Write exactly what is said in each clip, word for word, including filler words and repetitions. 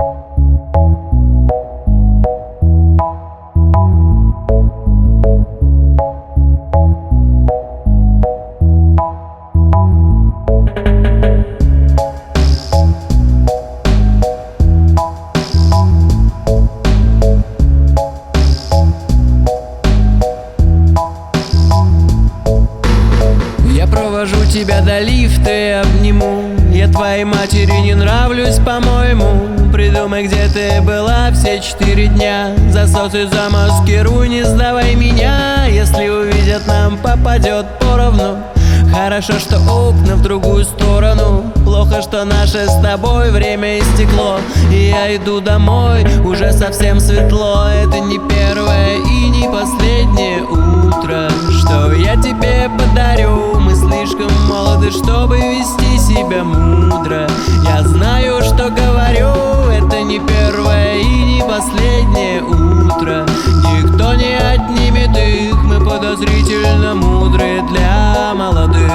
Провожу тебя до лифта и обниму. Я твоей матери не нравлюсь, по-моему. Придумай, где ты была все четыре дня. Засосы замаскируй, не сдавай меня. Если увидят, нам попадет поровну. Хорошо, что окна в другую сторону. Плохо, что наше с тобой время истекло. И я иду домой, уже совсем светло. Это не первое и не последнее утро, что я тебе подарю. Мы слишком молоды, чтобы вести себя мудро. Я знаю, что говорю. Это не первое и не последнее утро. Никто не отнимет их. Мы подозрительно мудрые для молодых.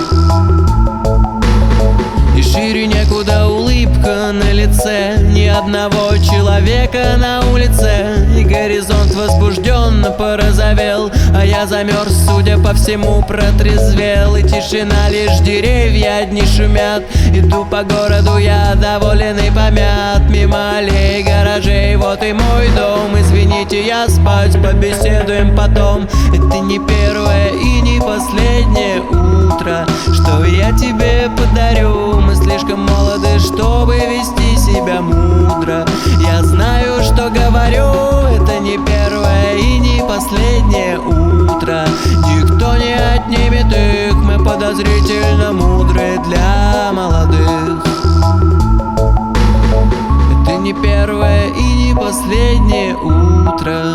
И шире некуда улыбка на лице. Ни одного человека на улице. И горизонт возбужденно порозовел. А я замерз, судя по всему, протрезвел. И тишина, лишь деревья одни шумят. Иду по городу, я доволен и помят. Мимо аллей, гаражей, вот и мой дом. Извините, я спать, побеседуем потом. Это не первое и не последнее утро, что я тебе подарю. Мы слишком молоды, чтобы вести себя мудро. Я знаю, что говорю. Это не первое и не последнее утро. Никто не отнимет их. Мы подозрительно мудрые для молодых. Это не первое и не последнее утро.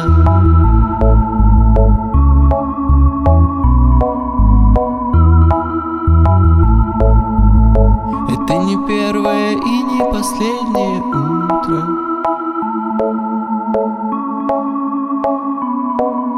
Это не первое и не последнее утро.